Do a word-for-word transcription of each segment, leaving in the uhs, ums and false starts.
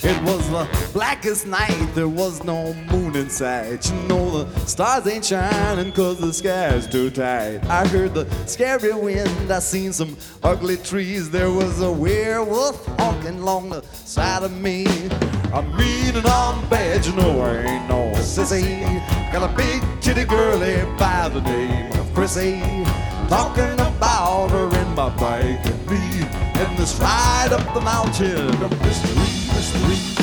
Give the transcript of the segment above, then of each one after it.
It was the blackest night, there was no moon in sight. You know the stars ain't shining cause the sky's too tight. I heard the scary wind, I seen some ugly trees. There was a werewolf honking along the side of me. I'm mean and I'm bad, you know I ain't no sissy. Got a big titty girlie by the name of Chrissy, talking about her in my bike and me in this ride up the mountain of mystery, mystery.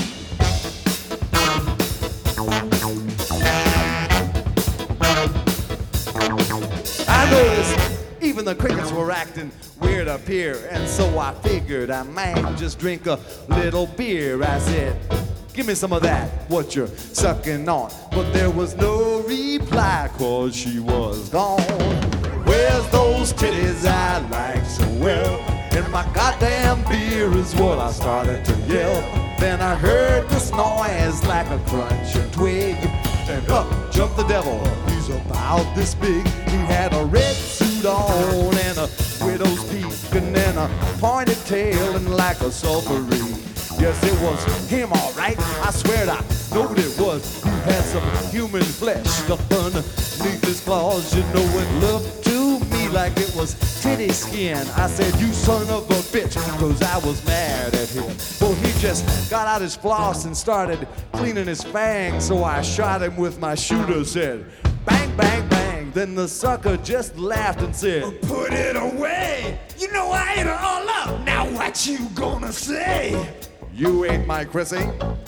I noticed even the crickets were acting weird up here, and so I figured I might just drink a little beer. I said, give me some of that, what you're sucking on. But there was no reply, cause she was gone. Where's those titties I like so well? And my goddamn beer is what I started to yell. Then I heard this noise like a crunching twig, and up jumped the devil. He's about this big. He had a red suit on and a widow's peak, and then a pointed tail and like a sulphurine. Yes, it was him, all right. I swear I know what it was. He had some human flesh stuffed underneath his claws. You know, it looked to me like it was titty skin. I said, you son of a bitch, cause I was mad at him. Well, he just got out his floss and started cleaning his fangs. So I shot him with my shooter, said, bang, bang, bang. Then the sucker just laughed and said, put it away. You know I ate it all up. Now what you gonna say? You ate my Chrissy?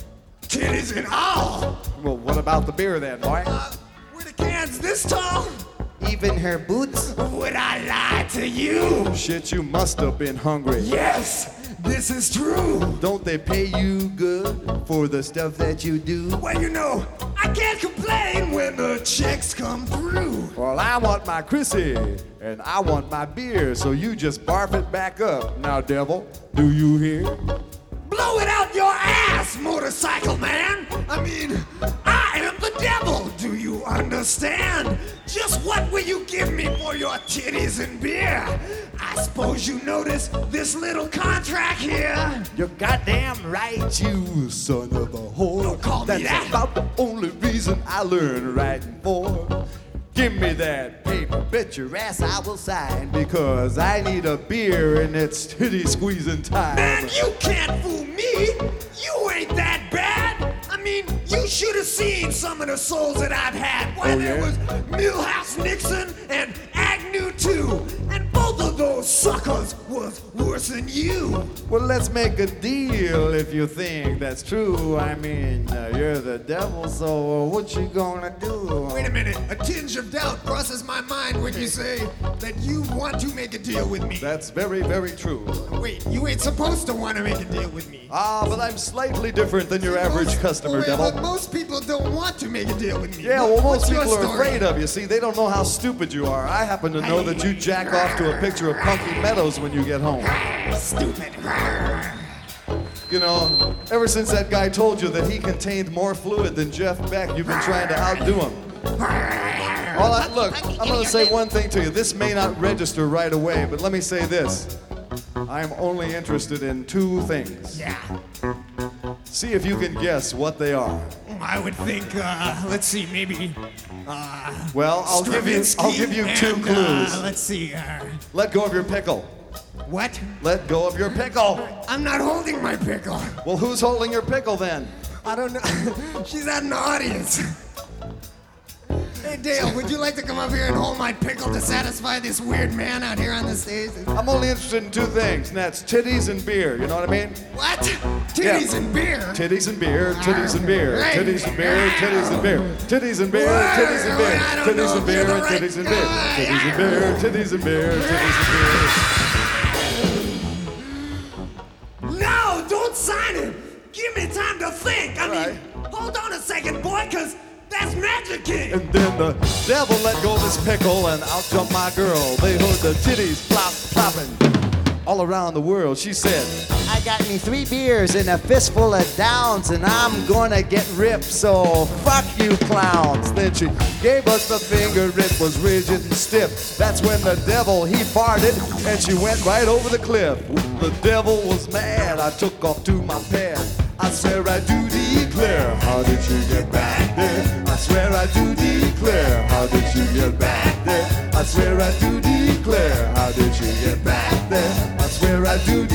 Titties and all. Well, what about the beer then, boy? Uh, were the cans this tall? Even her boots? Would I lie to you? Shit, you must have been hungry. Yes, this is true. Don't they pay you good for the stuff that you do? Well, you know, I can't complain when the checks come through. Well, I want my Chrissy, and I want my beer, so you just barf it back up. Now, devil, do you hear? Blow it out your ass, motorcycle man! I mean, I am the devil, do you understand? Just what will you give me for your titties and beer? I suppose you notice this little contract here? You're goddamn right, you son of a whore. Don't call That's me that. about the only reason I learned writing for. Give me that paper, bet your ass I will sign, because I need a beer and it's titty squeezing time. Man, you can't fool me! You ain't that bad! I mean, you should have seen some of the souls that I've had. Why, Oh, there yeah? was Milhouse Nixon and Agnew too, and both of those suckers was worse than you. Well, let's make a deal if you think that's true. I mean, uh, you're the devil, so uh, what you gonna do? Wait a minute, a tinge of doubt crosses my mind when you say that you want to make a deal with me. That's very, very true. Wait, you ain't supposed to want to make a deal with me. Ah, but I'm slightly different than your average Most- customer, wait, devil. But most people don't want to make a deal with me. Yeah, well, most What's your people are story? afraid of you. See, they don't know how stupid you are. I happen to know that you jack off to a picture of Punky Meadows when you get home. Stupid. You know, ever since that guy told you that he contained more fluid than Jeff Beck, you've been trying to outdo him. All I, look, I'm going to say one thing to you. This may not register right away, but let me say this. I'm only interested in two things. Yeah. See if you can guess what they are. I would think, uh, let's see, maybe, uh, Well, I'll give you, I'll Stravinsky give you two and, clues. Uh, let's see, uh, Let go of your pickle. what? Let go of your pickle. I'm not holding my pickle. Well, who's holding your pickle then? I don't know. She's out in the audience. Hey, Dale, would you like to come up here and hold my pickle to satisfy this weird man out here on the stage? I'm only interested in two things, and that's titties and beer. You know what I mean? What? Titties Yeah. and beer? Titties and beer, titties and beer, Right. titties and beer, titties and beer, titties and beer, Whoa, titties and beer, I don't titties know and if beer, you're the and right titties and beer, guy. titties and beer, titties and beer, titties and beer. No, don't sign it. Give me time to think. I mean, hold on a second, boy, because that's Magic King. And then the devil let go of his pickle, and out jumped my girl. They heard the titties plop, plopping all around the world. She said, I got me three beers and a fistful of downs, and I'm gonna get ripped, so fuck you clowns. Then she gave us the finger, it was rigid and stiff. That's when the devil, he farted, and she went right over the cliff. The devil was mad, I took off to my pad. I swear I do declare, how did she get back there? I swear I do declare, how did she get back there? I swear I do declare, how did she get back there? I swear I do declare.